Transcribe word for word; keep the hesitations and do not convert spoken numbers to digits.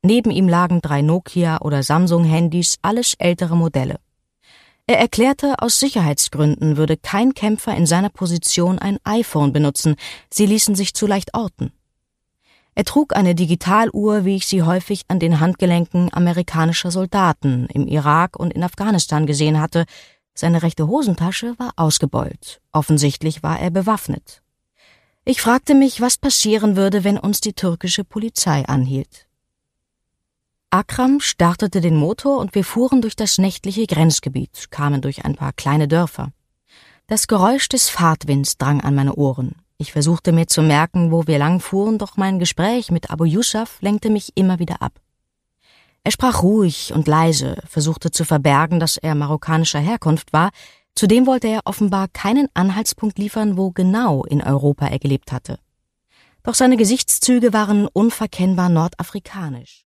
Neben ihm lagen drei Nokia- oder Samsung-Handys, alles ältere Modelle. Er erklärte, aus Sicherheitsgründen würde kein Kämpfer in seiner Position ein iPhone benutzen, sie ließen sich zu leicht orten. Er trug eine Digitaluhr, wie ich sie häufig an den Handgelenken amerikanischer Soldaten im Irak und in Afghanistan gesehen hatte. Seine rechte Hosentasche war ausgebeult. Offensichtlich war er bewaffnet. Ich fragte mich, was passieren würde, wenn uns die türkische Polizei anhielt. Akram startete den Motor und wir fuhren durch das nächtliche Grenzgebiet, kamen durch ein paar kleine Dörfer. Das Geräusch des Fahrtwinds drang an meine Ohren. Ich versuchte mir zu merken, wo wir lang fuhren, doch mein Gespräch mit Abu Yusuf lenkte mich immer wieder ab. Er sprach ruhig und leise, versuchte zu verbergen, dass er marokkanischer Herkunft war. Zudem wollte er offenbar keinen Anhaltspunkt liefern, wo genau in Europa er gelebt hatte. Doch seine Gesichtszüge waren unverkennbar nordafrikanisch.